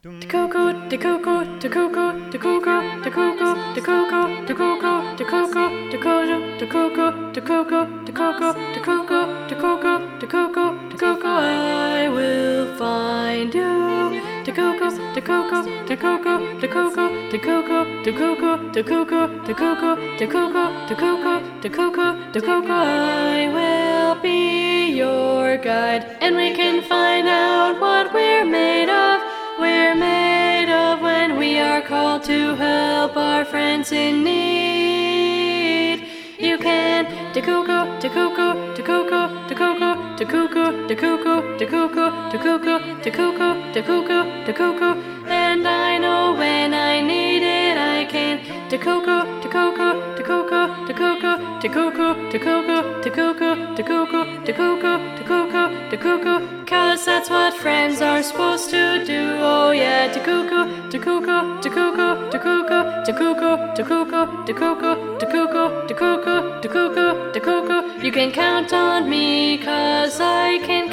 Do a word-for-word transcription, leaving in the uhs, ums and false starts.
The cocoa, the cocoa, the cocoa, the cocoa, the cocoa, the cocoa, the cocoa, the cocoa, the cocoa, the cocoa, the cocoa, the cocoa, the cocoa, the cocoa, the cocoa, the cocoa, I will find you. The cocoa, the cocoa, the cocoa, the cocoa, the cocoa, the cocoa, the cocoa, the cocoa, the cocoa, the cocoa, the cocoa, the cocoa, I will be your guide, and we can find out what we're made of. We're made of when we are called to help our friends in need. You can the cocoa, the cocoa, the cocoa, the cocoa, the cocoa, the cocoa, the cocoa, the cocoa, the cocoa, the cocoa, the cocoa, and I know when I need it I can. The cocoa, the cocoa, the cocoa, the cocoa, the cocoa, the cocoa, the cocoa, the cocoa, the cocoa, the cocoa, the cocoa, 'cause that's what friends are supposed to do. Oh yeah, the cocoa, the cocoa, the cocoa, the cocoa, the cocoa, the cocoa, the cocoa, the cocoa, the cocoa, the cocoa, the cocoa. You can count on me 'cause I can